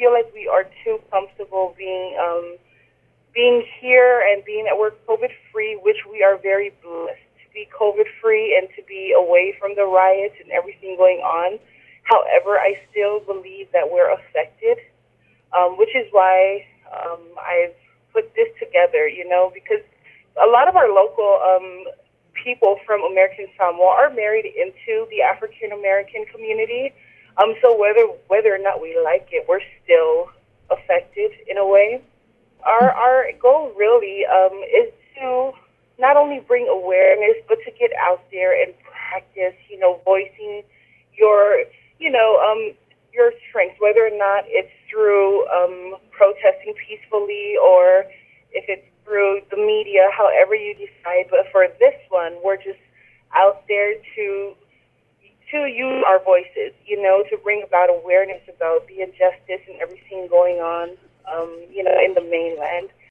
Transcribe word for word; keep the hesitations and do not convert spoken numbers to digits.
feel like we are too comfortable being um, being here and being that we're COVID free, which we are very blessed to be COVID free and to be away from the riots and everything going on. However, I still believe that we're affected, um, which is why um, I've put this together, you know, because a lot of our local um, people from American Samoa are married into the African American community. Um, so whether whether or not we like it, we're still affected in a way. Our our goal really um, is to not only bring awareness, but to get out there and practice, you know, voicing your, you know, um, your strengths, whether or not it's through um, protesting peacefully or if it's through the media, however you decide. But for this one, we're just out there to to use our voices, you know, to bring about awareness about the injustice and everything going on, um, you know, in the mainland.